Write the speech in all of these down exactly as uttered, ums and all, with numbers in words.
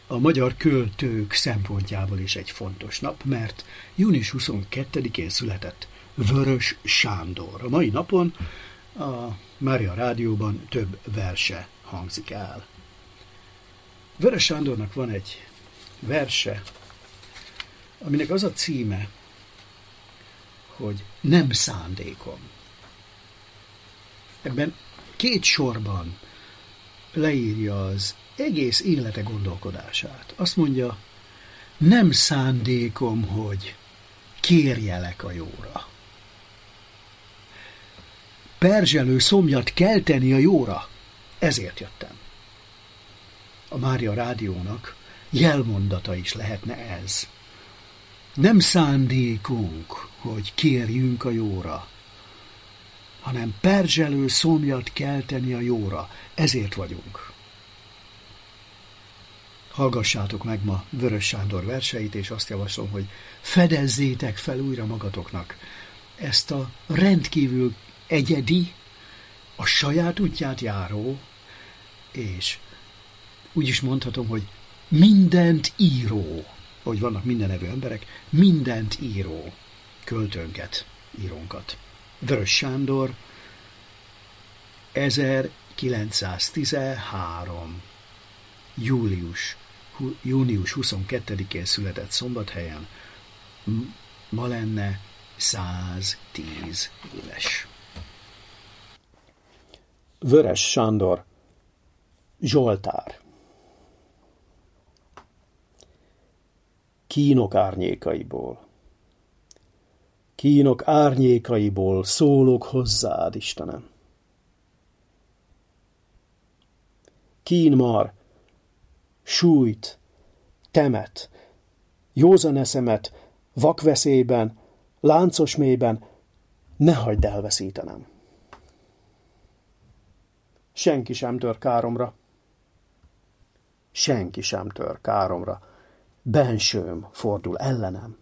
a magyar költők szempontjából is egy fontos nap, mert június huszonkettedikén született Vörös Sándor. A mai napon a Mária Rádióban több verse hangzik el. Vörös Sándornak van egy verse, aminek az a címe, hogy Nem szándékom. Ebben két sorban leírja az egész élete gondolkodását. Azt mondja, nem szándékom, hogy kérjelek a jóra. Perzselő szomjat kelteni a jóra. Ezért jöttem. A Mária Rádiónak jelmondata is lehetne ez. Nem szándékunk, hogy kérjünk a jóra, hanem perzselő szomjat kelteni a jóra. Ezért vagyunk. Hallgassátok meg ma Vörös Sándor verseit, és azt javaslom, hogy fedezzétek fel újra magatoknak ezt a rendkívül egyedi, a saját útját járó, és úgy is mondhatom, hogy mindent író, hogy vannak mindenevő emberek, mindent író költőnket, írónkat. Vörös Sándor, ezerkilencszáztizenhárom. július, június huszonkettedikén született Szombathelyen, ma lenne száztíz éves. Vörös Sándor, Zsoltár. Kínok árnyékaiból, kínok árnyékaiból szólok hozzád, Istenem. Kínmar, sújt, temet, józan eszemet, vakveszélyben, láncos mélyben, ne hagyd elveszítenem. Senki sem tör káromra, senki sem tör káromra, bensőm fordul ellenem.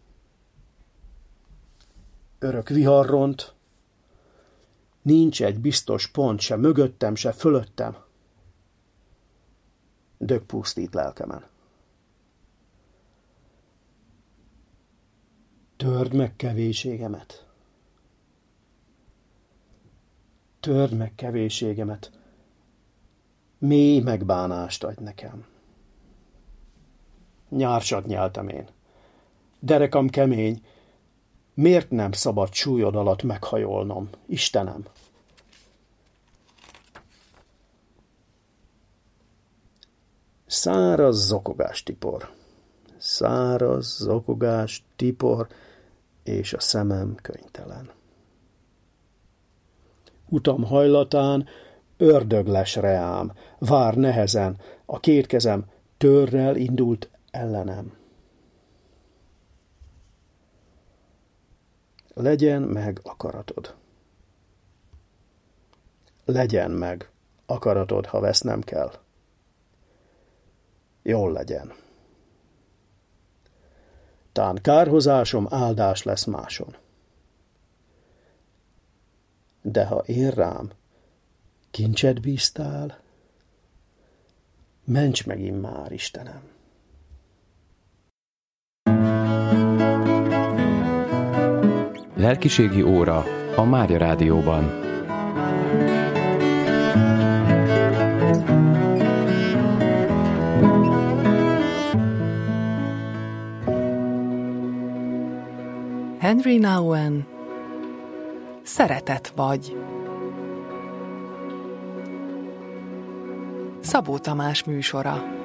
Örök vihar ront, nincs egy biztos pont se mögöttem, se fölöttem. Dög pusztít lelkemen. Törd meg kevéségemet. Törd meg kevéségemet. Mély megbánást adj nekem. Nyársat nyeltem én. Derekam kemény, miért nem szabad súlyod alatt meghajolnom, Istenem? Száraz zokogás tipor, száraz zokogás tipor, és a szemem könytelen. Utam hajlatán ördögles reám, vár nehezen, a két kezem törrel indult ellenem. Legyen meg akaratod. Legyen meg akaratod, ha vesznem kell. Jól legyen. Tán kárhozásom áldás lesz máson. De ha én rám kincset bíztál, ments meg immár, Istenem. Lelkiségi óra a Mária Rádióban. Henry Nouwen, Szeretet vagy. Szabó Tamás műsora.